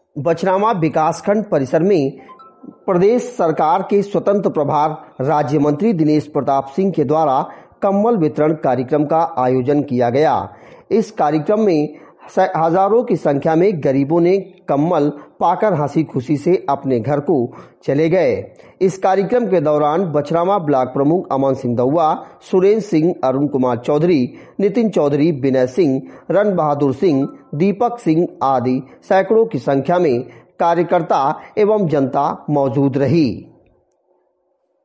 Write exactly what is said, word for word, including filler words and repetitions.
बछरावा विकासखंड परिसर में प्रदेश सरकार के स्वतंत्र प्रभार राज्य मंत्री दिनेश प्रताप सिंह के द्वारा कंबल वितरण कार्यक्रम का आयोजन किया गया। इस कार्यक्रम में हजारों की संख्या में गरीबों ने कंबल पाकर हंसी खुशी से अपने घर को चले गए। इस कार्यक्रम के दौरान बछरावा ब्लॉक प्रमुख अमन सिंह दौआ, सुरेंद्र सिंह, अरुण कुमार चौधरी, नितिन चौधरी, विनय सिंह, रण बहादुर सिंह, दीपक सिंह आदि सैकड़ों की संख्या में कार्यकर्ता एवं जनता मौजूद रही।